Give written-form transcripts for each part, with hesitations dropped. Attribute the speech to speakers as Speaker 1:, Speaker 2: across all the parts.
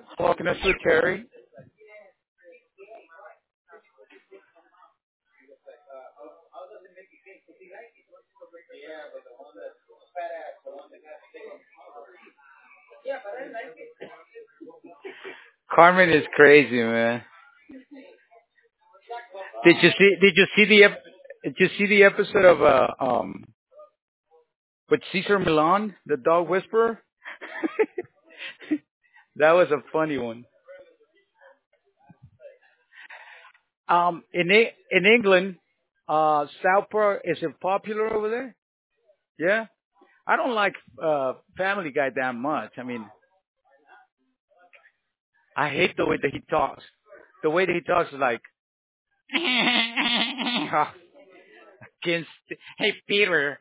Speaker 1: Hello, can I speak to Terry? Carmen is crazy, man. Did you see did you see the episode of with Cesar Milan, the dog whisperer? That was a funny one. In England, South Park is it popular over there? Yeah. I don't like Family Guy that much. I mean, I hate the way that he talks. The way that he talks is like, against, hey Peter.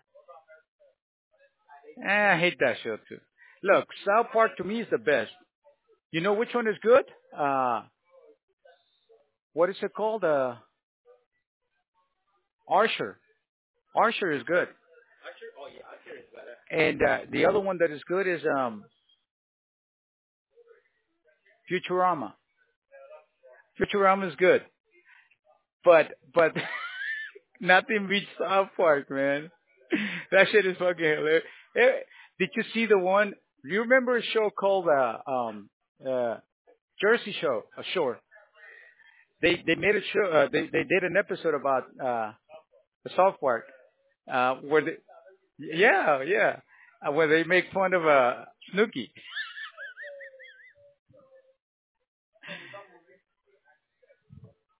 Speaker 1: I hate that show too. Look, South Park to me is the best. You know which one is good? Uh, what is it called? Archer. Archer is good. And the other one that is good is Futurama. Futurama is good, but nothing beats South Park, man. That shit is fucking hilarious. Eh, Did you see the one? Do you remember a show called uh, Jersey Show? Shore. They made a show. They did an episode about the South Park where they, yeah, yeah, where they make fun of Snooki.